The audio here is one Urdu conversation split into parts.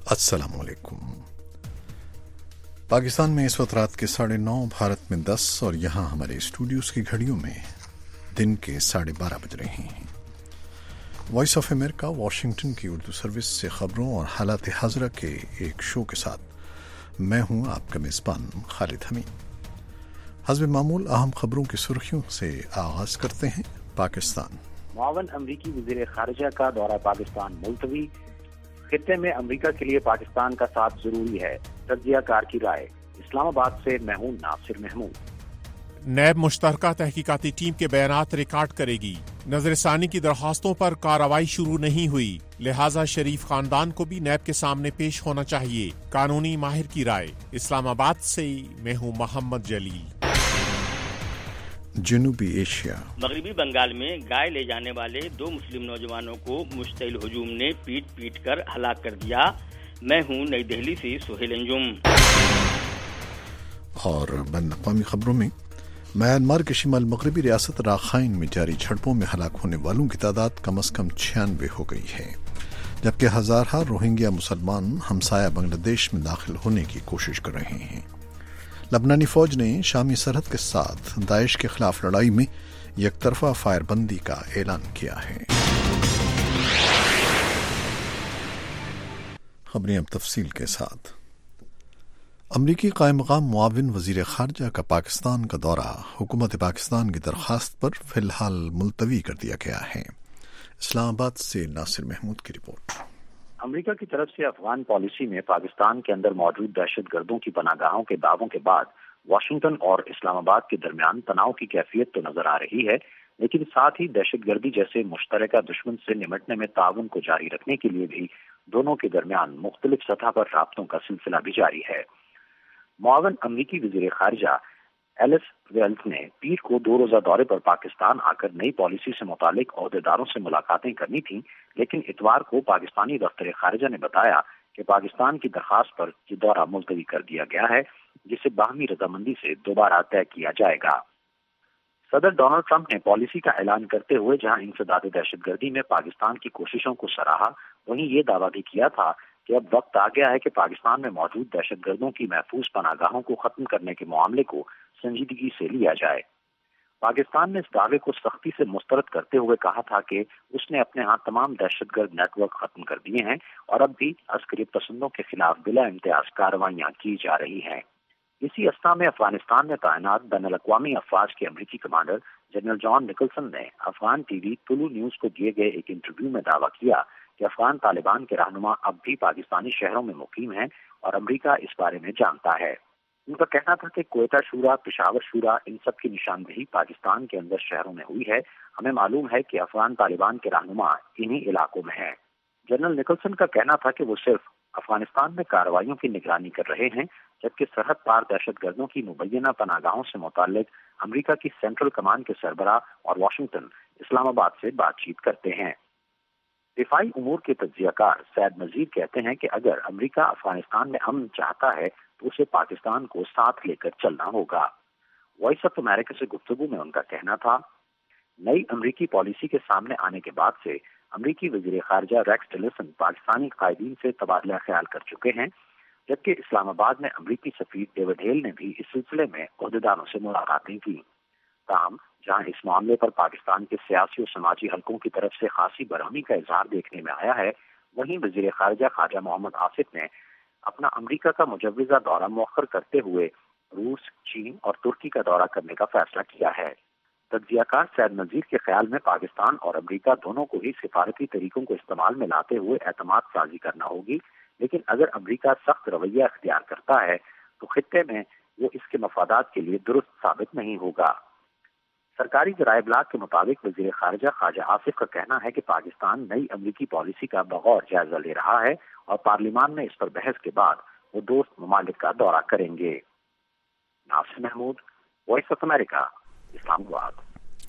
अस्सलाम वालेकुम। पाकिस्तान में इस वक्त रात के 9:30, भारत में 10 और यहाँ हमारे स्टूडियोज़ की घड़ियों में दिन के 12:30 बज रहे हैं। वॉइस ऑफ अमेरिका वाशिंगटन की उर्दू सर्विस से खबरों और हालात हाज़रा के एक शो के साथ मैं हूँ आपका मेज़बान खालिद हमीद। हस्ब मामूल अहम खबरों की सुर्खियों से आगाज़ करते हैं। पाकिस्तान मुआवन अमरीकी वज़ीर ख़ारिजा का दौरा पाकिस्तान मुलतवी। खित्ते में अमरीका के लिए पाकिस्तान का साथ जरूरी है, तज्ज़ियाकार की राय। इस्लामाबाद से महमूद नासिर महमूद। नैब मुश्तरका तहकीकाती टीम के बयानात रिकॉर्ड करेगी। नजरसानी की दरखास्तों पर कार्रवाई शुरू नहीं हुई, लिहाजा शरीफ खानदान को भी नैब के सामने पेश होना चाहिए, कानूनी माहिर की राय। इस्लामाबाद से मैं हूँ मोहम्मद जलील। जनूबी एशिया मगरबी बंगाल में गाय ले जाने वाले 2 मुस्लिम नौजवानों को मुश्तइल हुजूम ने पीट कर हलाक कर दिया। मैं हूँ नई दिल्ली से सुहेल अंजुम। और बैनुल-अक़वामी खबरों में म्यांमार के शिमाल मगरबी रियासत राखाइन में जारी झड़पों में हलाक होने वालों की तादाद कम से कम 96 हो गई है, जबकि हजारों रोहिंग्या मुसलमान हमसाया बांग्लादेश में दाखिल होने की कोशिश कर रहे हैं। लबनानी फौज ने शामी सरहद के साथ दाइश के खिलाफ लड़ाई में यकतरफा फायरबंदी का ऐलान किया है। खबरें अब तफसील के साथ। अमरीकी कायम-मक़ाम मुआविन वज़ीर ख़ारिजा का पाकिस्तान का दौरा हुकूमत पाकिस्तान की दरख्वास्त पर फिलहाल मुलतवी कर दिया गया है। इस्लामाबाद से नासिर महमूद की रिपोर्ट। अमेरिका की तरफ से अफगान पॉलिसी में पाकिस्तान के अंदर मौजूद दहशतगर्दों की पनाहगाहों के दावों के बाद वाशिंगटन और इस्लामाबाद के दरमियान तनाव की कैफियत तो नजर आ रही है, लेकिन साथ ही दहशतगर्दी जैसे मुश्तरका दुश्मन से निमटने में ताउन को जारी रखने के लिए भी दोनों के दरमियान मुख्तलिफ सतह पर राब्तों का सिलसिला भी जारी है। मुआवन अमरीकी वज़ीर ख़ारिजा एलिस वेल्स ने पीर को 2 रोज़ा दौरे पर पाकिस्तान आकर नई पॉलिसी से मुतालिक ओहदेदारों से मुलाकातें करनी थी, लेकिन इतवार को पाकिस्तानी दफ्तर ख़ारिजा ने बताया कि पाकिस्तान की दरख्वास्त पर यह दौरा मुलतवी कर दिया गया है, जिसे बाहमी रजामंदी से दोबारा तय किया जाएगा। सदर डोनाल्ड ट्रंप ने पॉलिसी का ऐलान करते हुए जहां इंसदाद दहशतगर्दी में पाकिस्तान की कोशिशों को सराहा, वहीं ये दावा भी किया था कि अब वक्त आ गया है कि पाकिस्तान में मौजूद दहशतगर्दों की महफूज पनाहगाहों को खत्म करने के मामले को संजीदगी से लिया जाए। पाकिस्तान ने इस दावे को सख्ती से मुस्तरद करते हुए कहा था कि उसने अपने यहाँ तमाम दहशतगर्द नेटवर्क खत्म कर दिए हैं और अब भी अस्करी पसंदों के खिलाफ बिला इम्तियाज कार्रवाइयाँ की जा रही हैं। इसी अवस्था में अफगानिस्तान में तैनात बैनुल-अक़वामी अफवाज के अमरीकी कमांडर जनरल जॉन निकलसन ने अफगान टीवी तुलु न्यूज को दिए गए एक इंटरव्यू में दावा किया कि अफगान तालिबान के रहनुमा अब भी पाकिस्तानी शहरों में मुकीम हैं और अमरीका इस बारे में जानता है। उनका कहना था कि क्वेटा शूरा, पेशावर शूरा, इन सब की निशानदेही पाकिस्तान के अंदर शहरों में हुई है। हमें मालूम है कि अफगान तालिबान के रहनुमा इन्हीं इलाकों में हैं। जनरल निकलसन का कहना था कि वो सिर्फ अफगानिस्तान में कार्रवाइयों की निगरानी कर रहे हैं, जबकि सरहद पार दहशतगर्दों की मुबैना पनाहगाहों से मुताल्लिक अमरीका की सेंट्रल कमान के सरबराह और वाशिंगटन इस्लामाबाद से बातचीत करते हैं। दिफाई उमूर के तज्ज़ियाकार सैद नज़ीर कहते हैं कि अगर अमरीका अफगानिस्तान में अमन चाहता है तो उसे पाकिस्तान को साथ लेकर चलना होगा। वॉइस ऑफ अमेरिका से गुफ्तगू में उनका कहना था, नई अमरीकी पॉलिसी के सामने आने के बाद से अमरीकी वज़ीर ख़ारिजा रेक्स टिलरसन पाकिस्तानी कायदीन से तबादला ख्याल कर चुके हैं, जबकि इस्लामाबाद में अमरीकी सफ़ीर डेविड हेल ने भी इस सिलसिले में ओहदेदारों से मुलाकातें की। ताहम जहां इस मामले पर पाकिस्तान के सियासी और समाजी हलकों की तरफ से खासी बरहमी का इजहार देखने में आया है, वहीं वज़ीर ख़ारिजा ख्वाजा मोहम्मद आसिफ ने अपना अमरीका का मुजव्वज़ा दौरा मुअख्खर करते हुए रूस, चीन और तुर्की का दौरा करने का फैसला किया है। तज्ज़ियाकार सैद नज़ीर के ख्याल में पाकिस्तान और अमरीका दोनों को ही सिफारती तरीकों को इस्तेमाल में लाते हुए एतमाद साजी करना होगी, लेकिन अगर अमरीका सख्त रवैया अख्तियार करता है तो खित्ते में वो इसके मफादात के लिए दुरुस्त साबित नहीं होगा। सरकारी ज़राए इब्लाग के मुताबिक वज़ीर ख़ारिजा ख्वाजा आसिफ का कहना है कि पाकिस्तान नई अमरीकी पॉलिसी का बगौर जायजा ले रहा है और पार्लियामान में इस पर बहस के बाद वो दोस्त ममालिक का दौरा करेंगे। Nasir Mahmood, Voice of America, Islamabad.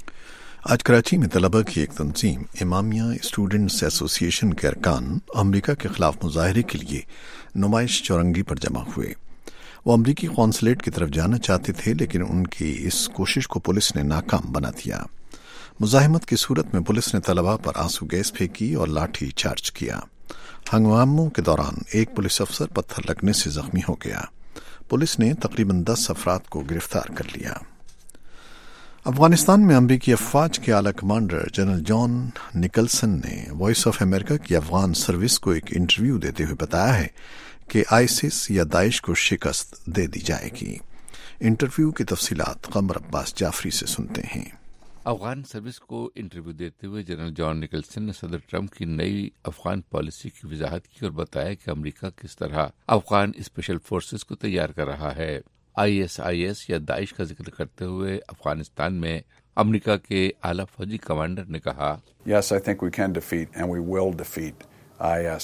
आज कराची में तलबा की एक तंजीम इमामिया स्टूडेंट्स एसोसिएशन के अरकान अमरीका के खिलाफ मुजाहरे के लिए नुमाइश चौरंगी पर जमा हुए। वो अमरीकी कौंसलेट की तरफ जाना चाहते थे, लेकिन उनकी इस कोशिश को पुलिस ने नाकाम बना दिया। मुजाहिमत की सूरत में पुलिस ने तलबा पर आंसू गैस फेंकी और लाठी चार्ज किया। ہنگاموں کے دوران ایک پولیس افسر پتھر لگنے سے زخمی ہو گیا۔ پولیس نے تقریباً 10 افراد کو گرفتار کر لیا۔ افغانستان میں امریکی افواج کے اعلیٰ کمانڈر جنرل جان نکلسن نے وائس آف امریکہ کی افغان سروس کو ایک انٹرویو دیتے ہوئے بتایا ہے کہ آئیسس یا داعش کو شکست دے دی جائے گی۔ انٹرویو کی تفصیلات قمر عباس جعفری سے سنتے ہیں۔ افغان سروس کو انٹرویو دیتے ہوئے جنرل جان نکلسن نے صدر ٹرمپ کی نئی افغان پالیسی کی وضاحت کی اور بتایا کہ امریکہ کس طرح افغان اسپیشل فورسز کو تیار کر رہا ہے۔ ISIS یا داعش کا ذکر کرتے ہوئے افغانستان میں امریکہ کے اعلیٰ فوجی کمانڈر نے کہا، Yes, I think we can defeat and we will defeat IS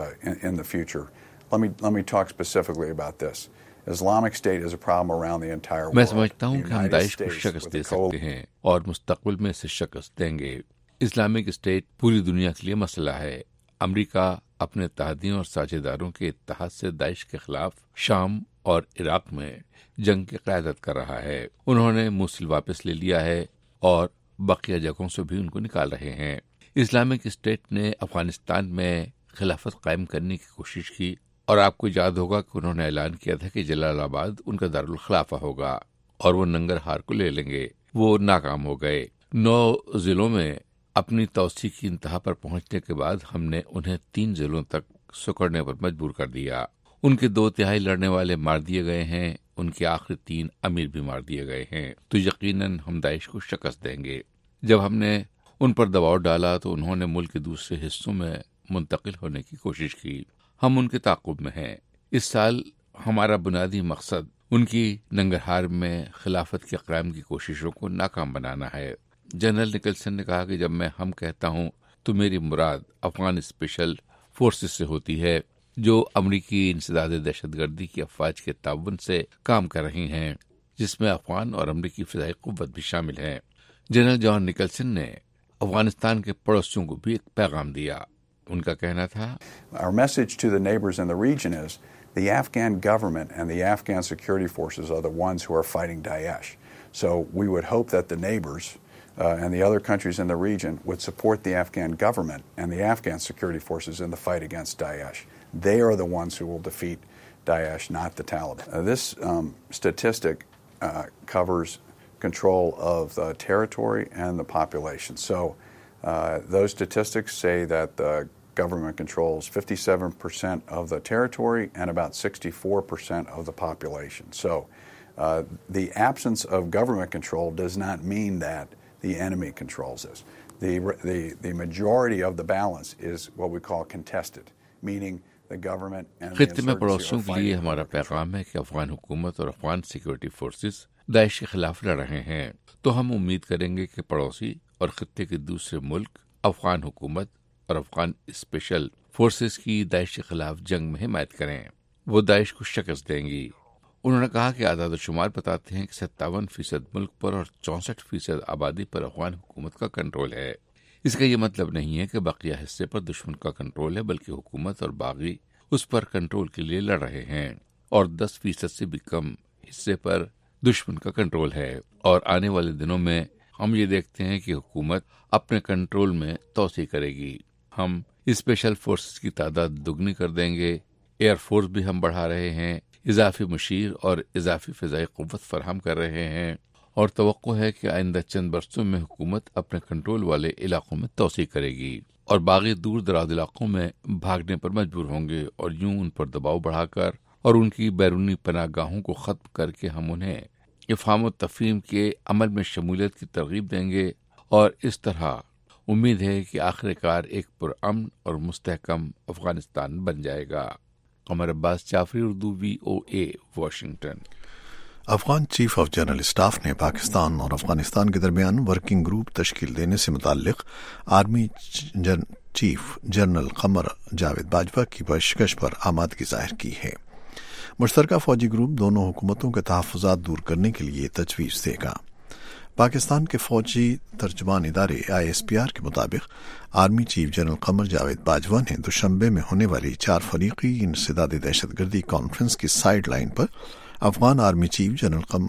in the future. Let me talk specifically about this. Islamic State is a problem around the entire world. میں سمجھتا ہوں کہ ہم داعش کو شکست دے سکتے ہیں اور مستقبل میں اسے شکست دیں گے۔ اسلامک اسٹیٹ پوری دنیا کے لیے مسئلہ ہے۔ امریکہ اپنے اتحادیوں اور ساجھیداروں کے اتحاد سے داعش کے خلاف شام اور عراق میں جنگ کی قیادت کر رہا ہے۔ انہوں نے موصل واپس لے لیا ہے اور بقیہ جگہوں سے بھی ان کو نکال رہے ہیں۔ اسلامک اسٹیٹ نے افغانستان میں خلافت قائم کرنے کی کوشش کی اور آپ کو یاد ہوگا کہ انہوں نے اعلان کیا تھا کہ جلال آباد ان کا دارالخلافہ ہوگا اور وہ ننگرہار کو لے لیں گے۔ وہ ناکام ہو گئے۔ 9 ضلعوں میں اپنی توسیع کی انتہا پر پہنچنے کے بعد ہم نے انہیں 3 ضلعوں تک سکڑنے پر مجبور کر دیا۔ ان کے 2/3 لڑنے والے مار دیے گئے ہیں، ان کے آخری 3 امیر بھی مار دیے گئے ہیں، تو یقیناً ہم داعش کو شکست دیں گے۔ جب ہم نے ان پر دباؤ ڈالا تو انہوں نے ملک کے دوسرے حصوں میں منتقل ہونے کی کوشش کی۔ ہم ان کے تعاقب میں ہیں۔ اس سال ہمارا بنیادی مقصد ان کی ننگرہار میں خلافت کے قیام کی کوششوں کو ناکام بنانا ہے۔ جنرل نکلسن نے کہا کہ جب میں ہم کہتا ہوں تو میری مراد افغان اسپیشل فورسز سے ہوتی ہے جو امریکی انسداد دہشت گردی کی افواج کے تعاون سے کام کر رہی ہیں، جس میں افغان اور امریکی فضائی قوت بھی شامل ہیں۔ جنرل جان نکلسن نے افغانستان کے پڑوسیوں کو بھی ایک پیغام دیا۔ ان کا کہنا تھا، Our message to the neighbors in the region is the Afghan government and the Afghan security forces are the ones who are fighting Daesh. So we would hope that the neighbors and the other countries in the region would support the Afghan government and the Afghan security forces in the fight against Daesh. They are the ones who will defeat Daesh, not the Taliban. This statistic covers control of the territory and the population. So those statistics say that the government controls 57% of the territory and about 64% of the population. So the absence of government control does not mean that the enemy controls this. The majority of the balance is what we call contested, meaning the government and the خطے میں پڑوسیوں کے لیے ہمارا پیغام ہے کہ افغان حکومت اور افغان سیکورٹی فورسز داعش کے خلاف لڑ رہے ہیں، تو ہم امید کریں گے کہ پڑوسی اور خطے کے دوسرے ملک افغان حکومت اور افغان اسپیشل فورسز کی داعش کے خلاف جنگ میں حمایت کریں۔ وہ داعش کو شکست دیں گی۔ انہوں نے کہا کہ اعداد و شمار بتاتے ہیں کہ 57% ملک پر اور 64% آبادی پر افغان حکومت کا کنٹرول ہے۔ اس کا یہ مطلب نہیں ہے کہ بقیہ حصے پر دشمن کا کنٹرول ہے، بلکہ حکومت اور باغی اس پر کنٹرول کے لیے لڑ رہے ہیں، اور 10% سے بھی کم حصے پر دشمن کا کنٹرول ہے۔ اور آنے والے دنوں میں ہم یہ دیکھتے ہیں کہ حکومت اپنے کنٹرول میں توسیع کرے گی۔ ہم اسپیشل فورسز کی تعداد دگنی کر دیں گے، ایئر فورس بھی ہم بڑھا رہے ہیں، اضافی مشیر اور اضافی فضائی قوت فراہم کر رہے ہیں، اور توقع ہے کہ آئندہ چند برسوں میں حکومت اپنے کنٹرول والے علاقوں میں توسیع کرے گی اور باغی دور دراز علاقوں میں بھاگنے پر مجبور ہوں گے، اور یوں ان پر دباؤ بڑھا کر اور ان کی بیرونی پناہ گاہوں کو ختم کر کے ہم انہیں افہام و تفہیم کے عمل میں شمولیت کی ترغیب دیں گے، اور اس طرح امید ہے کہ آخر کار ایک پرامن اور مستحکم افغانستان بن جائے گا۔ Qamar Abbas Jafri, Urdu VOA، Washington. Afghan chief of general staff نے پاکستان اور افغانستان کے درمیان ورکنگ گروپ تشکیل دینے سے متعلق army chief general Qamar Javed Bajwa کی پیشکش پر آمادگی ظاہر کی ہے۔ مشترکہ فوجی گروپ دونوں حکومتوں کے تحفظات دور کرنے کے لیے تجویز دے گا۔ پاکستان کے فوجی ترجمان ادارے ISPR کے مطابق army chief general Qamar Javed Bajwa نے دوشنبے میں ہونے والی 4 فریقی انسداد دہشت گردی کانفرنس کی سائیڈ لائن پر افغان آرمی چیف جنرل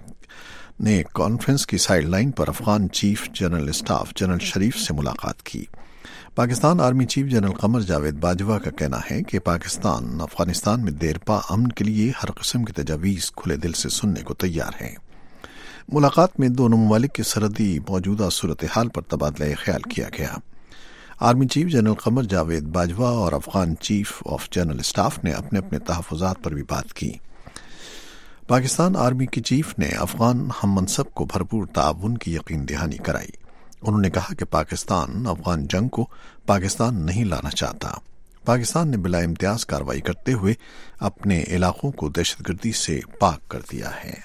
نے کانفرنس کی سائیڈ لائن پر Afghan chief general staff general Sharif سے ملاقات کی۔ Pakistan army chief general Qamar Javed Bajwa का कहना है कि पाकिस्तान अफगानिस्तान में देरपा अमन के लिए हर किस्म की तजावीज़ खुले दिल से सुनने को तैयार है। मुलाकात में दोनों ममालिक की सरहदी मौजूदा सूरत हाल पर तबादला ख्याल किया गया। Army chief general Qamar Javed Bajwa और Afghan chief of general staff ने अपने अपने तहफ़्फ़ुज़ात पर भी बात की। पाकिस्तान आर्मी के चीफ ने अफगान हम मनसब को भरपूर ताउन की यकीन दहानी कराई। उन्होंने कहा कि पाकिस्तान अफगान जंग को पाकिस्तान नहीं लाना चाहता। पाकिस्तान ने बिला इम्तियाज कार्रवाई करते हुए अपने इलाकों को दहशतगर्दी से पाक कर दिया है।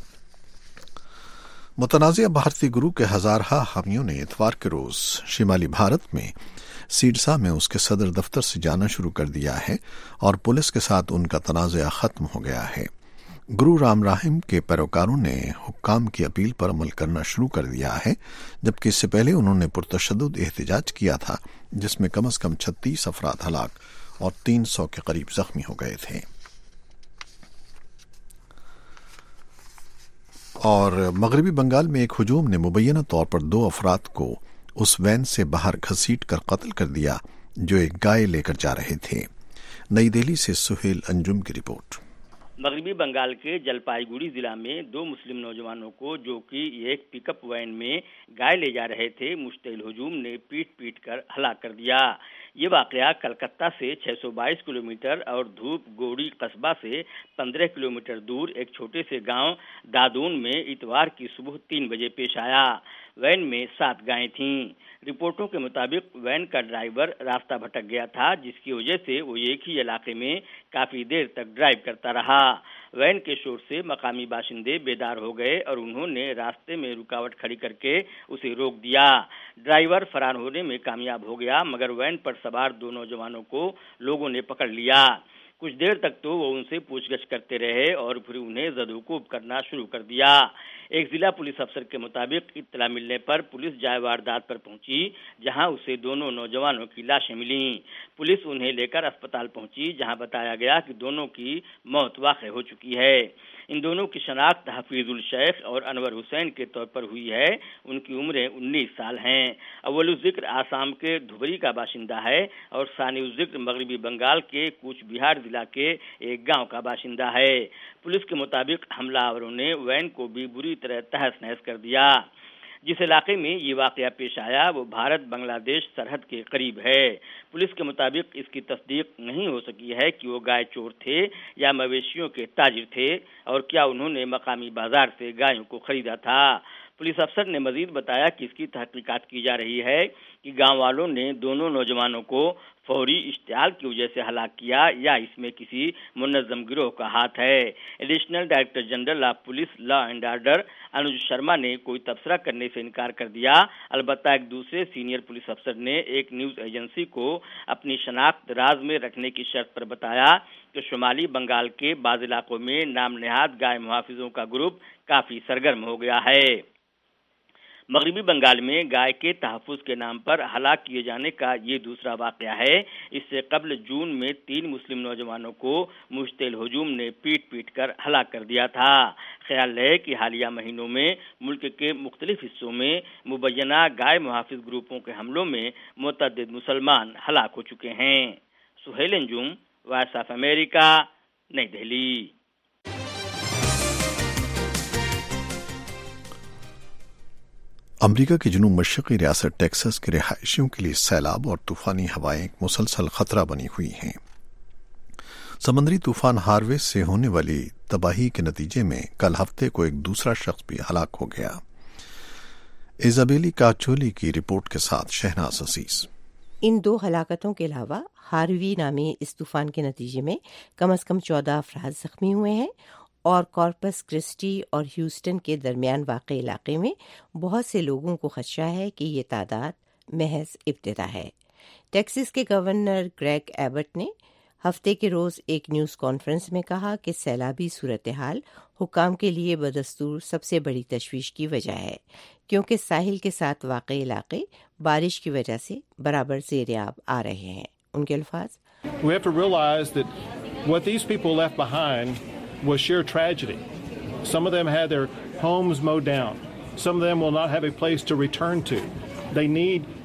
मुतनाज़िया भारतीय ग्रुप के हजारहा हामियों ने इतवार के रोज शिमाली भारत में सीडसा में उसके सदर दफ्तर से जाना शुरू कर दिया है और पुलिस के साथ उनका तनाज़ा खत्म हो गया है। गुरु राम राहिम के पैरोकारों ने हुक्काम की अपील पर अमल करना शुरू कर दिया है, जबकि इससे पहले उन्होंने पुरतशद्दुद एहतजाज किया था जिसमें कम से कम 36 अफराद हलाक और 300 के करीब जख्मी हो गए थे। और मगरबी बंगाल में एक हुजूम ने मुबैना तौर पर 2 अफराद को उस वैन से बाहर घसीट कर कत्ल कर दिया जो एक गाय लेकर जा रहे थे। नई दिल्ली से सुहेल अंजुम की रिपोर्ट। मगरबी बंगाल के जलपाईगुड़ी जिला में 2 मुस्लिम नौजवानों को, जो कि एक पिकअप वैन में गाय ले जा रहे थे, मुश्तइल हुजूम ने पीट कर हलाक कर दिया। ये वाकया कलकत्ता से 622 किलोमीटर और धूप गोड़ी कस्बा से 15 किलोमीटर दूर एक छोटे से गांव दादून में इतवार की सुबह 3 बजे पेश आया। वैन में 7 गायें थीं। रिपोर्टों के मुताबिक वैन का ड्राइवर रास्ता भटक गया था, जिसकी वजह से वो एक ही इलाके में काफी देर तक ड्राइव करता रहा। वैन के शोर से मकामी बाशिंदे बेदार हो गए और उन्होंने रास्ते में रुकावट खड़ी करके उसे रोक दिया। ड्राइवर फरार होने में कामयाब हो गया, मगर वैन पर सवार 2 नौजवानों को लोगों ने पकड़ लिया। कुछ देर तक तो वो उनसे पूछगछ करते रहे और फिर उन्हें ज़दूक़ूब करना शुरू कर दिया। एक जिला पुलिस अफसर के मुताबिक इत्तला मिलने पर पुलिस जाए वारदात पर पहुंची, जहां उसे दोनों नौजवानों की लाशें मिली। पुलिस उन्हें लेकर अस्पताल पहुंची, जहां बताया गया कि दोनों की मौत वाक़ई हो चुकी है। इन दोनों की शनाख्त हफीजुल शेख और अनवर हुसैन के तौर पर हुई है। उनकी उम्रें 19 साल हैं। अव्वलुल ज़िक्र आसाम के धुबरी का बाशिंदा है और सानिउल ज़िक्र मगरबी बंगाल के कूच बिहार जिला के एक गांव का बाशिंदा है। पुलिस के मुताबिक हमलावरों ने वैन को भी बुरी तरह तहस नहस कर दिया। जिस इलाके में ये वाकया पेश आया वो भारत बांग्लादेश सरहद के करीब है। पुलिस के मुताबिक इसकी तस्दीक नहीं हो सकी है कि वो गाय चोर थे या मवेशियों के ताजिर थे और क्या उन्होंने मकामी बाजार से गायों को खरीदा था। पुलिस अफसर ने मजीद बताया कि इसकी तहकीकात की जा रही है कि गांव वालों ने दोनों नौजवानों को फौरी इश्तियाल की वजह से हलाक किया या इसमें किसी मुनज़्ज़म गिरोह का हाथ है। Additional director general of police law and order Anuj Sharma ने कोई तबसरा करने से इनकार कर दिया। अलबत्ता एक दूसरे सीनियर पुलिस अफसर ने एक न्यूज़ एजेंसी को अपनी शनाख्त राज में रखने की शर्त पर बताया कि शुमाली बंगाल के बाज़ इलाकों में नाम नेहाद गाय मुहाफिजों का ग्रुप काफ़ी सरगर्म हो गया है। मगरबी बंगाल में गाय के तहफ़्फ़ुज़ के नाम पर हलाक किए जाने का ये दूसरा वाक़या है। इससे कबल जून में 3 मुस्लिम नौजवानों को मुश्तइल हुजूम ने पीट कर हलाक कर दिया था। ख्याल है कि हालिया महीनों में मुल्क के मुख्तलिफ हिस्सों में मुबैना गाय मुहाफिज ग्रुपों के हमलों में मुतअद्दिद मुसलमान हलाक हो चुके हैं। Suhail Anjum, Voice of America, New Delhi. अमरीका की जुनूब मशरक़ी रियासत टेक्सास के रिहायशियों के लिए सैलाब और तूफ़ानी हवाएं एक मुसलसल खतरा बनी हुई हैं। समंदरी तूफान हार्वे से होने वाली तबाही के नतीजे में कल हफ्ते को एक दूसरा शख्स भी हलाक हो गया। इजाबेली काचोली की रिपोर्ट के साथ शहनाज असीस। इन 2 हलाकतों के अलावा हार्वी नामी इस तूफान के नतीजे में कम से कम 14 अफराद जख्मी हुए हैं और कॉर्पस क्रिस्टी और ह्यूस्टन के दरमियान वाक़े इलाके में बहुत से लोगों को खदशा है कि ये तादाद महज इब्तिदा है। टेक्सास के गवर्नर ग्रेग एबट ने हफ्ते के रोज़ एक न्यूज़ कॉन्फ्रेंस में कहा कि सैलाबी सूरत हाल हुक्काम के लिए बदस्तूर सबसे बड़ी तशवीश की वजह है, क्योंकि साहिल के साथ वाक़े इलाके बारिश की वजह से बराबर ज़ेर-ए-आब आ रहे हैं। उनके अल्फाज, We have to realize that what these people left behind was sheer tragedy. Some of them had their homes mowed down. Some of them will not have a place to return to. They need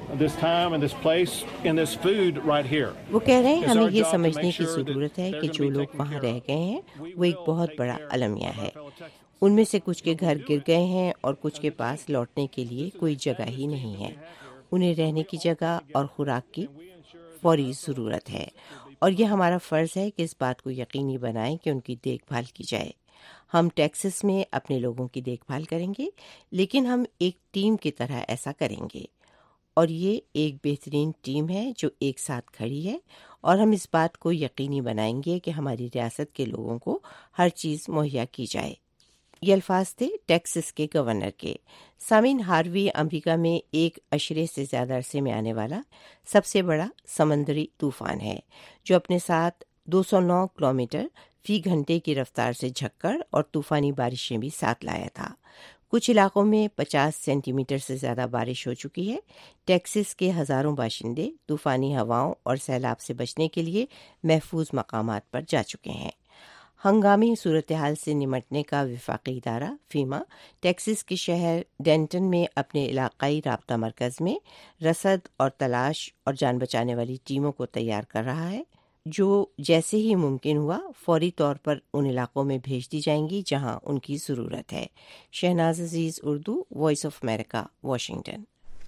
this time and this place and this food right here. وہ کہہ رہے ہیں ہمیں یہ سمجھنے کی ضرورت ہے کہ جو لوگ وہاں رہ گئے ہیں وہ ایک بہت بڑا المیہ ہے. ان میں سے کچھ کے گھر گر گئے ہیں اور کچھ کے پاس لوٹنے کے لیے کوئی جگہ ہی نہیں ہے. انہیں رہنے کی جگہ اور خوراک کی فوری ضرورت ہے اور یہ ہمارا فرض ہے کہ اس بات کو یقینی بنائیں کہ ان کی دیکھ بھال کی جائے. ہم ٹیکسس میں اپنے لوگوں کی دیکھ بھال کریں گے لیکن ہم ایک ٹیم کی طرح ایسا کریں گے اور یہ ایک بہترین ٹیم ہے جو ایک ساتھ کھڑی ہے اور ہم اس بات کو یقینی بنائیں گے کہ ہماری ریاست کے لوگوں کو ہر چیز مہیا کی جائے. یہ الفاظ تھے ٹیکسس کے گورنر کے. سامعین، ہاروی امریکہ میں ایک عشرے سے زیادہ عرصے میں آنے والا سب سے بڑا سمندری طوفان ہے جو اپنے ساتھ 209 کلومیٹر فی گھنٹے کی رفتار سے جھکڑ اور طوفانی بارشیں بھی ساتھ لایا تھا. کچھ علاقوں میں 50 سینٹی میٹر سے زیادہ بارش ہو چکی ہے. ٹیکسس کے ہزاروں باشندے طوفانی ہواؤں اور سیلاب سے بچنے کے لیے محفوظ مقامات پر جا چکے ہیں. ہنگامی صورتحال سے نمٹنے کا وفاقی ادارہ فیما ٹیکسس کے شہر ڈینٹن میں اپنے علاقائی رابطہ مرکز میں رصد اور تلاش اور جان بچانے والی ٹیموں کو تیار کر رہا ہے جو جیسے ہی ممکن ہوا فوری طور پر ان علاقوں میں بھیج دی جائیں گی جہاں ان کی ضرورت ہے. Shahnaz Aziz, Urdu, Voice of America, Washington.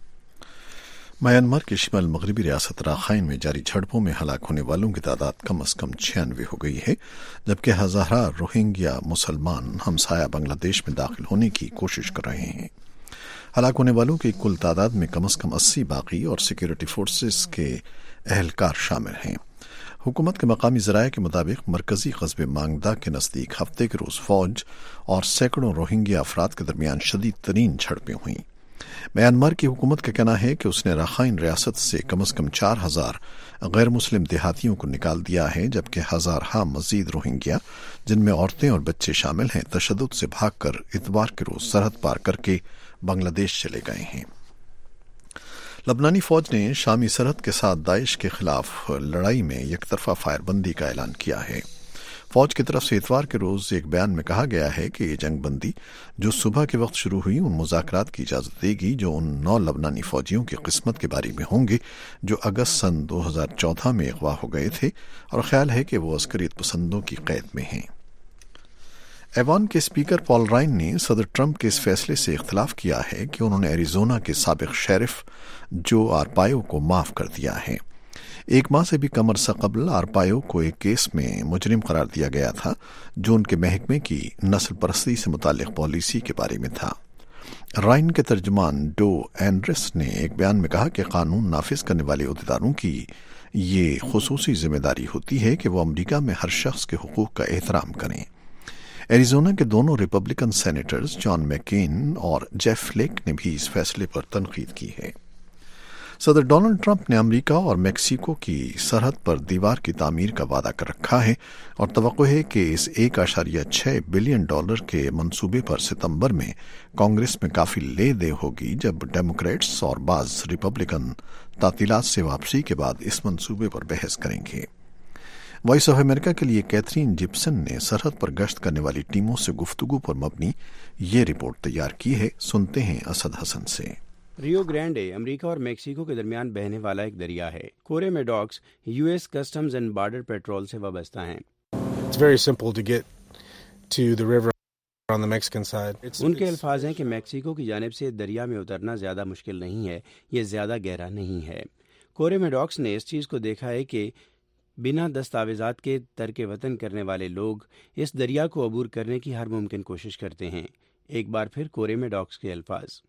Myanmar کی شمال مغربی ریاست راخائن میں جاری جھڑپوں میں ہلاک ہونے والوں کی تعداد کم از کم 96 ہو گئی ہے، جبکہ ہزارہ روہنگیا مسلمان ہمسایہ بنگلہ دیش میں داخل ہونے کی کوشش کر رہے ہیں. ہلاک ہونے والوں کی کل تعداد میں کم از کم 80 باغی اور سیکورٹی فورسز کے اہلکار شامل ہیں. حکومت کے مقامی ذرائع کے مطابق مرکزی قصبے مانگدا کے نزدیک ہفتے کے روز فوج اور سینکڑوں روہنگیا افراد کے درمیان شدید ترین جھڑپیں ہوئیں. میانمار کی حکومت کا کہنا ہے کہ اس نے راخائن ریاست سے کم از کم 4000 غیر مسلم دیہاتیوں کو نکال دیا ہے، جبکہ ہزارہ مزید روہنگیا جن میں عورتیں اور بچے شامل ہیں تشدد سے بھاگ کر اتوار کے روز سرحد پار کر کے بنگلہ دیش چلے گئے ہیں. لبنانی فوج نے شامی سرحد کے ساتھ داعش کے خلاف لڑائی میں یک طرفہ فائر بندی کا اعلان کیا ہے. فوج کی طرف سے اتوار کے روز ایک بیان میں کہا گیا ہے کہ یہ جنگ بندی جو صبح کے وقت شروع ہوئی ان مذاکرات کی اجازت دے گی جو ان 9 لبنانی فوجیوں کی قسمت کے بارے میں ہوں گے جو اگست سن 2014 میں اغوا ہو گئے تھے اور خیال ہے کہ وہ عسکریت پسندوں کی قید میں ہیں. ایوان کے اسپیکر پال رائن نے صدر ٹرمپ کے اس فیصلے سے اختلاف کیا ہے کہ انہوں نے ایریزونا کے سابق شیرف جو آرپایو کو معاف کر دیا ہے. ایک ماہ سے بھی کم عرصہ قبل آرپایو کو ایک کیس میں مجرم قرار دیا گیا تھا جو ان کے محکمے کی نسل پرستی سے متعلق پالیسی کے بارے میں تھا. رائن کے ترجمان ڈو اینڈرس نے ایک بیان میں کہا کہ قانون نافذ کرنے والے عہدیداروں کی یہ خصوصی ذمہ داری ہوتی ہے کہ وہ امریکہ میں ہر شخص کے حقوق کا احترام کریں. ایریزونا کے دونوں ریپبلکن سینیٹرز جان میکین اور جیف فلیک نے بھی اس فیصلے پر تنقید کی ہے. صدر ڈونلڈ ٹرمپ نے امریکہ اور میکسیکو کی سرحد پر دیوار کی تعمیر کا وعدہ کر رکھا ہے اور توقع ہے کہ اس $1.6 بلین کے منصوبے پر ستمبر میں کانگریس میں کافی لے دے ہوگی جب ڈیموکریٹس اور بعض ریپبلکن تعطیلات سے واپسی کے بعد اس منصوبے پر بحث کریں گے. وائس آف امریکہ کے لیے کیتھرین جپسن نے سرحد پر گشت کرنے والی ٹیموں سے گفتگو پر مبنی یہ رپورٹ تیار کی ہے. سنتے ہیں اسد حسن سے. ریو گرینڈے امریکہ اور میکسیکو کے درمیان بہنے والا ایک دریا ہے. Corey Maddox U S customs and border patrol سے وابستہ ہیں. ان کے الفاظ ہیں کہ میکسیکو کی جانب سے دریا میں اترنا زیادہ مشکل نہیں ہے، یہ زیادہ گہرا نہیں ہے. کورے میڈوکس نے اس چیز کو دیکھا ہے کہ بنا دستاویزات کے ترک وطن کرنے والے لوگ اس دریا کو عبور کرنے کی ہر ممکن کوشش کرتے ہیں. ایک بار پھر کورے میڈوکس کے الفاظ،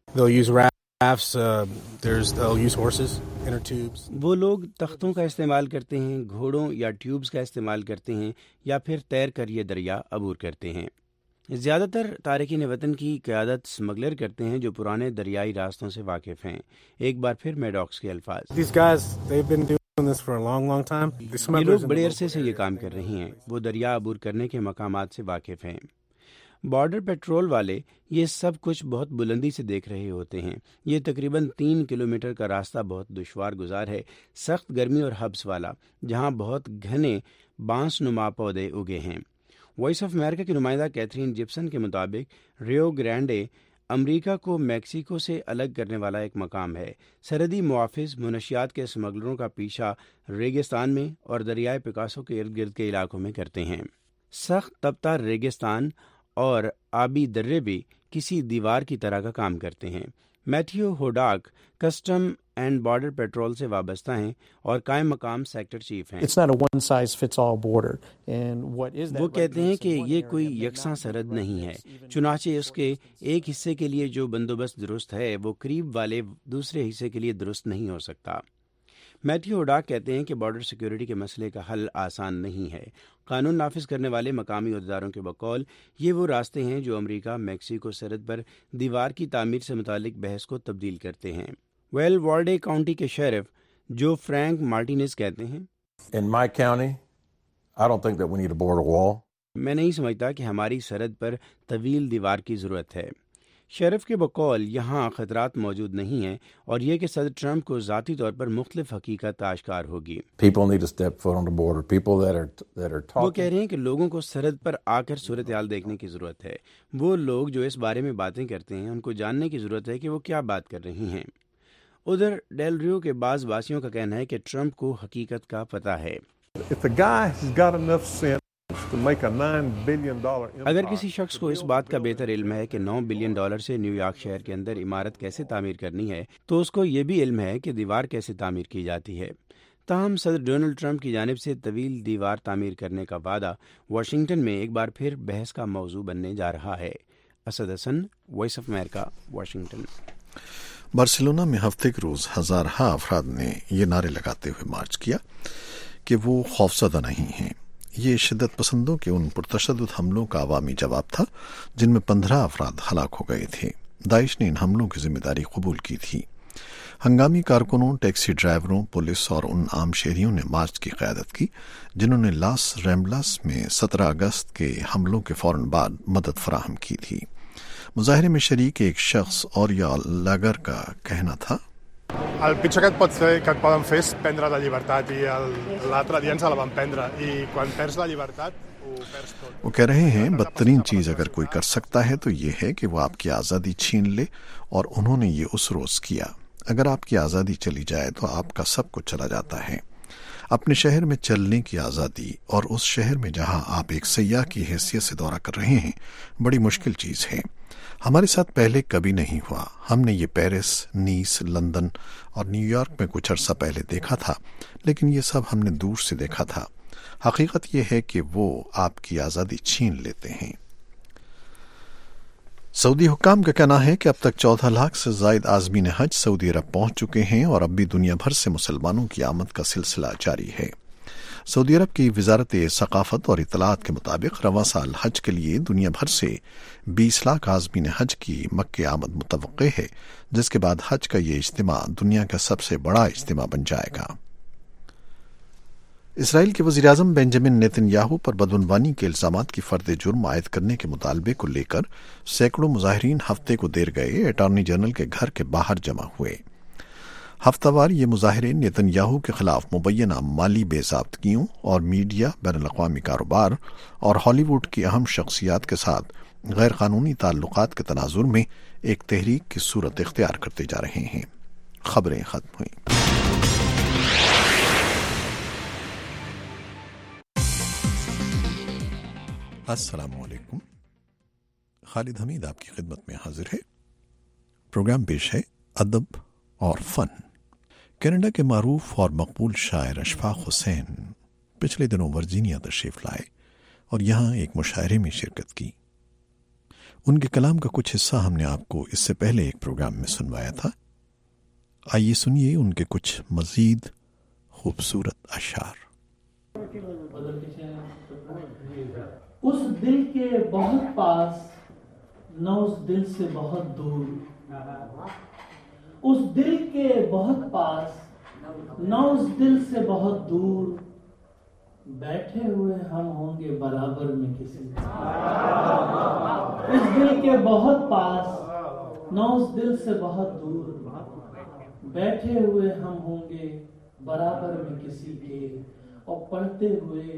وہ لوگ تختوں کا استعمال کرتے ہیں، گھوڑوں یا ٹیوبز کا استعمال کرتے ہیں یا پھر تیر کر یہ دریا عبور کرتے ہیں. زیادہ تر تارکین وطن کی قیادت سمگلر کرتے ہیں جو پرانے دریائی راستوں سے واقف ہیں. ایک بار پھر میڈوکس کے الفاظ، یہ لوگ بڑے عرصے سے یہ کام کر رہے ہیں، وہ دریا عبور کرنے کے مقامات سے واقف ہیں. بارڈر پیٹرول والے یہ سب کچھ بہت بلندی سے دیکھ رہے ہوتے ہیں. یہ تقریباً 3 کلومیٹر کا راستہ بہت دشوار گزار ہے، سخت گرمی اور حبس والا، جہاں بہت گھنے بانس نما پودے اگے ہیں. وائس آف امریکہ کی نمائندہ کیتھرین جپسن کے مطابق ریو گرینڈے امریکہ کو میکسیکو سے الگ کرنے والا ایک مقام ہے۔ سرحدی محافظ منشیات کے اسمگلروں کا پیچھا ریگستان میں اور دریائے پکاسو کے ارد گرد کے علاقوں میں کرتے ہیں۔ سخت تپتا ریگستان اور آبی درے بھی کسی دیوار کی طرح کا کام کرتے ہیں۔ Matthew Hodak custom and border patrol سے وابستہ ہیں اور قائم مقام سیکٹر چیف ہیں۔ وہ کہتے ہیں کہ یہ کوئی یکساں سرحد نہیں ہے، چنانچہ اس کے ایک حصے کے لیے جو بندوبست درست ہے وہ قریب والے دوسرے حصے کے لیے درست نہیں ہو سکتا۔ میتھیو ہوڈاک کہتے ہیں کہ بارڈر سیکیورٹی کے مسئلے کا حل آسان نہیں ہے۔ قانون نافذ کرنے والے مقامی عہدیداروں کے بقول یہ وہ راستے ہیں جو امریکہ میکسیکو سرحد پر دیوار کی تعمیر سے متعلق بحث کو تبدیل کرتے ہیں۔ ویل والڈے کاؤنٹی کے شیرف جو فرینک مارٹینز کہتے ہیں، In my county, I don't think that we need a border wall. میں نہیں سمجھتا کہ ہماری سرحد پر طویل دیوار کی ضرورت ہے۔ شیرف کے بقول یہاں خطرات موجود نہیں ہیں اور یہ کہ صدر ٹرمپ کو ذاتی طور پر مختلف حقیقت آشکار ہوگی۔ People need to step foot on the border. People that are talking. وہ کہہ رہے ہیں کہ لوگوں کو سرحد پر آ کر صورتحال دیکھنے کی ضرورت ہے۔ وہ لوگ جو اس بارے میں باتیں کرتے ہیں ان کو جاننے کی ضرورت ہے کہ وہ کیا بات کر رہی ہیں۔ ادھر ڈیل ریو کے بعض واسیوں کا کہنا ہے کہ ٹرمپ کو حقیقت کا پتہ ہے۔ If the guy has got enough sense to make a $9 billion اگر کسی شخص کو اس بات کا بہتر علم ہے کہ $9 بلین سے نیو یارک شہر کے اندر عمارت کیسے تعمیر کرنی ہے تو اس کو یہ بھی علم ہے کہ دیوار کیسے تعمیر کی جاتی ہے۔ تاہم صدر ڈونلڈ ٹرمپ کی جانب سے طویل دیوار تعمیر کرنے کا وعدہ واشنگٹن میں ایک بار پھر بحث کا موضوع بننے جا رہا ہے۔ Asad Hasan, Voice of America, Washington. Barcelona میں ہفتے کے روز ہزارہ افراد نے یہ نعرے لگاتے ہوئے مارچ کیا کہ وہ خوفزدہ نہیں ہیں۔ یہ شدت پسندوں کے ان پرتشدد حملوں کا عوامی جواب تھا جن میں 15 افراد ہلاک ہو گئے تھے۔ داعش نے ان حملوں کی ذمہ داری قبول کی تھی۔ ہنگامی کارکنوں، ٹیکسی ڈرائیوروں، پولیس اور ان عام شہریوں نے مارچ کی قیادت کی جنہوں نے لاس ریمبلاس میں 17 اگست کے حملوں کے فوراً بعد مدد فراہم کی تھی۔ مظاہرے میں شریک ایک شخص اوریال لاگر کا کہنا تھا، El pitjor que et poden fer és prendre la llibertat i l'altre dia ens la van prendre i quan perds la llibertat ho perds tot. وہ کہہ رہے ہیں بدترین چیز اگر کوئی کر سکتا ہے تو یہ ہے کہ وہ آپ کی آزادی چھین لے، اور انہوں نے یہ اس روز کیا۔ اگر آپ کی آزادی چلی جائے تو آپ کا سب کچھ چلا جاتا ہے۔ اپنے شہر میں چلنے کی آزادی، اور اس شہر میں جہاں آپ ایک سیاح کی حیثیت سے دورہ کر رہے ہیں، بڑی مشکل چیز ہے۔ ہمارے ساتھ پہلے کبھی نہیں ہوا۔ ہم نے یہ پیرس، نیس، لندن اور نیو یارک میں کچھ عرصہ پہلے دیکھا تھا، لیکن یہ سب ہم نے دور سے دیکھا تھا۔ حقیقت یہ ہے کہ وہ آپ کی آزادی چھین لیتے ہیں۔ سعودی حکام کا کہنا ہے کہ اب تک 14 لاکھ سے زائد عازمین حج سعودی عرب پہنچ چکے ہیں اور اب بھی دنیا بھر سے مسلمانوں کی آمد کا سلسلہ جاری ہے۔ سعودی عرب کی وزارت ثقافت اور اطلاعات کے مطابق رواں سال حج کے لیے دنیا بھر سے 20 لاکھ عازمین حج کی مکہ آمد متوقع ہے، جس کے بعد حج کا یہ اجتماع دنیا کا سب سے بڑا اجتماع بن جائے گا۔ اسرائیل کے وزیر اعظم بنجامن نیتن یاہو پر بدعنوانی کے الزامات کی فرد جرم عائد کرنے کے مطالبے کو لے کر سینکڑوں مظاہرین ہفتے کو دیر گئے اٹارنی جنرل کے گھر کے باہر جمع ہوئے۔ ہفتہ وار یہ مظاہرے نیتن یاہو کے خلاف مبینہ مالی بے ضابطگیوں اور میڈیا، بین الاقوامی کاروبار اور ہالی ووڈ کی اہم شخصیات کے ساتھ غیر قانونی تعلقات کے تناظر میں ایک تحریک کی صورت اختیار کرتے جا رہے ہیں۔ خبریں ختم ہوئیں۔ السلام علیکم، خالد حمید آپ کی خدمت میں حاضر ہے۔ پروگرام پیش ہے ادب اور فن۔ کینیڈا کے معروف اور مقبول شاعر اشفاق حسین پچھلے دنوں ورجینیا تشریف لائے اور یہاں ایک مشاعرے میں شرکت کی۔ ان کے کلام کا کچھ حصہ ہم نے آپ کو اس سے پہلے ایک پروگرام میں سنوایا تھا۔ آئیے سنیے ان کے کچھ مزید خوبصورت اشعار۔ اس دل کے بہت پاس نہ اس دل سے بہت دور، اس دل کے بہت پاس نہ اس دل سے بہت دور، بیٹھے ہوئے ہم ہوں گے برابر میں کسی۔ اس دل کے بہت پاس نہ اس دل سے بہت دور، بیٹھے ہوئے ہم ہوں گے برابر میں کسی کے، اور پڑھتے ہوئے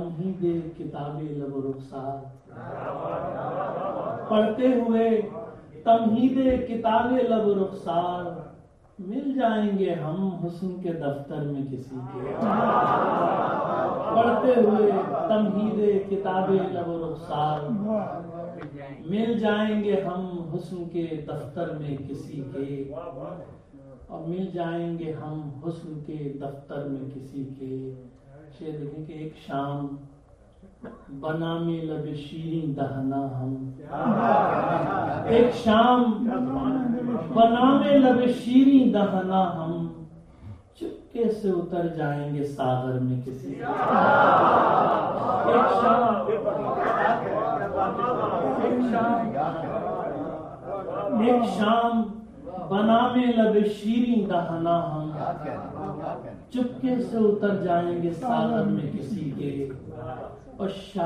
تمہید کتاب لب و رخسار، پڑھتے ہوئے तमहीदे किताबे लब रुखसार, मिल जाएंगे हम हुस्न के दफ्तर में किसी के। पढ़ते हुए तमहीदे किताबे लब रुखसार, मिल जाएंगे हम हुस्न के दफ्तर में किसी के, और मिल जाएंगे हम हुस्न के दफ्तर में किसी के। शेर देखें कि एक शाम बना में लब शीरीं दहना हम, एक शाम बना में लब शीरीं दहना हम, चुपके से उतर जाएंगे सागर में किसी के। एक शाम बना में लब शीरीं दहना हम, चुपके से उतर जाएंगे सागर में किसी के। और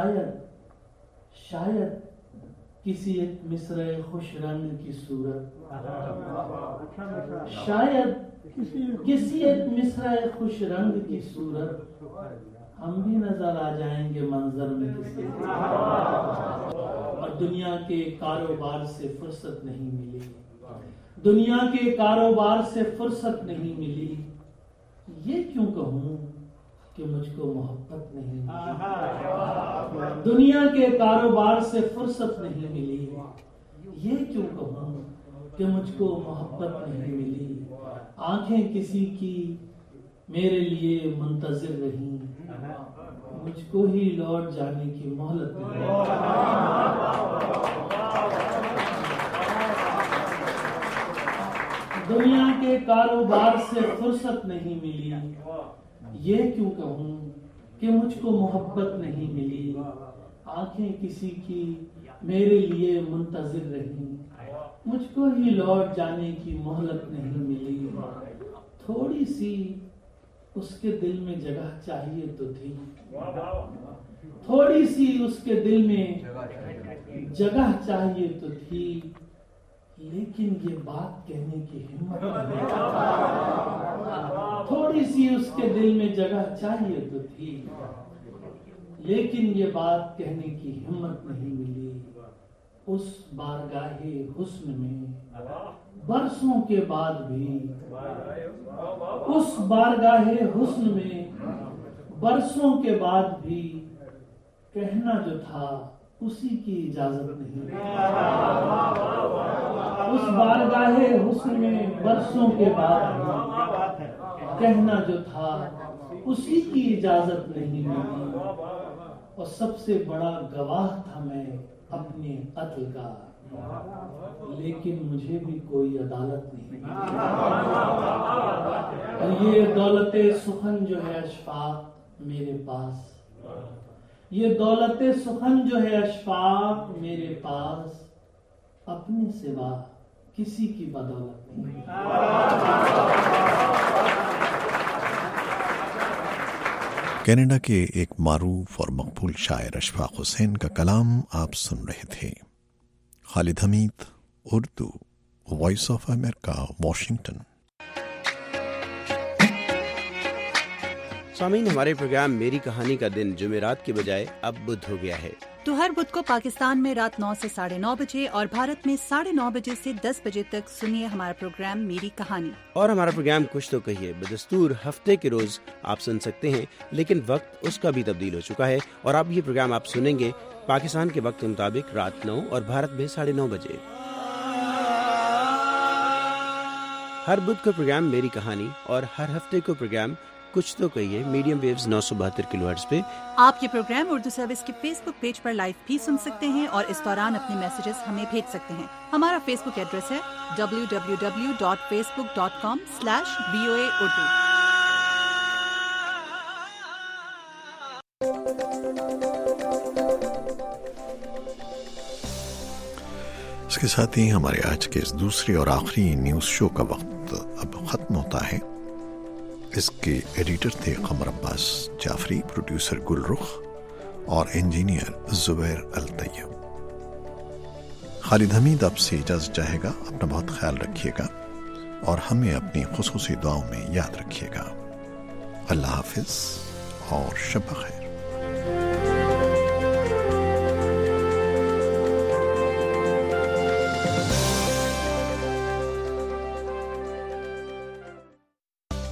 शायद किसी एक मिसरे खुश रंग की सूरत, शायद किसी एक मिसरे खुश रंग की सूरत, हम भी नजर आ जाएंगे मंजर में किसी के। और दुनिया के कारोबार से फुर्सत नहीं मिली, दुनिया के कारोबार से फुर्सत नहीं मिली, ये क्यों कहूँ कि मुझको मोहब्बत नहीं मिली। दुनिया के कारोबार से फुर्सत नहीं मिली, ये क्यों कहूँ कि मुझको मोहब्बत नहीं मिली। आंखें किसी की मेरे लिए मुंतजिर रही, मुझको ही लौट जाने की मोहलत नहीं। दुनिया के कारोबार से फुर्सत नहीं मिली, ये क्यों कहूँ कि मुझको मोहब्बत नहीं मिली। आंखें किसी की मेरे लिए मुंतजिर रही, मुझको ही लौट जाने की मोहलत नहीं मिली। थोड़ी सी उसके दिल में जगह चाहिए तो थी, थोड़ी सी उसके दिल में जगह चाहिए तो थी, लेकिन ये बात कहने की हिम्मत नहीं। थोड़ी सी उसके दिल में जगह चाहिए तो थी, लेकिन ये बात कहने की हिम्मत नहीं मिली। उस बारगाहे हुस्न में बरसों के बाद भी, उस बारगाहे हुस्न में बरसों के बाद भी, कहना जो था उसी की इजाजत नहीं। उस बारगाहे हुस्न में बरसों के बाद कहना जो था उसी की इजाजत नहीं मिली। और सबसे बड़ा गवाह था मैं अपने कत्ल का, लेकिन मुझे भी कोई अदालत नहीं मिली। और ये दौलते सुखन जो है अशफाक मेरे पास, ये दौलते सुखन जो है अशफाक मेरे पास, अपने सिवा किसी की बदौलत नहीं। कनाडा के एक मारूफ और मकबूल शायर अशफाक हुसैन का कलाम आप सुन रहे थे। Khalid Hameed, Urdu, Voice of America, Washington. सामीन, हमारे प्रोग्राम मेरी कहानी का दिन जुमेरात के बजाय अब बुध हो गया है। तो हर बुध को पाकिस्तान में रात 9 से 9:30 बजे और भारत में 9:30 बजे से 10 बजे तक सुनिए हमारा प्रोग्राम मेरी कहानी। और हमारा प्रोग्राम कुछ तो कहिए बदस्तूर हफ्ते के रोज आप सुन सकते हैं, लेकिन वक्त उसका भी तब्दील हो चुका है और अब ये प्रोग्राम आप सुनेंगे पाकिस्तान के वक्त के मुताबिक रात 9 और भारत में 9:30 बजे। हर बुध को प्रोग्राम मेरी कहानी और हर हफ्ते को प्रोग्राम कुछ तो कहिए मीडियम वेव्स 972 किलोहर्ट्ज पे। आप ये प्रोग्राम उर्दू सर्विस के फेसबुक पेज पर लाइव भी सुन सकते हैं और इस दौरान अपने मैसेजेस हमें भेज सकते हैं। हमारा फेसबुक एड्रेस है www.facebook.com/VOA Urdu। इसके साथ ही हमारे आज के इस दूसरी और आखिरी न्यूज शो का वक्त अब खत्म होता है। इसके एडिटर थे कमर अब्बास जाफरी, प्रोड्यूसर गुलरुख और इंजीनियर जुबैर अल तैयब। खालिद हमीद आपसे इजाजत चाहेगा। अपना बहुत ख्याल रखिएगा और हमें अपनी खुसूसी दुआओं में याद रखिएगा। अल्लाह हाफिज और शब बखैर।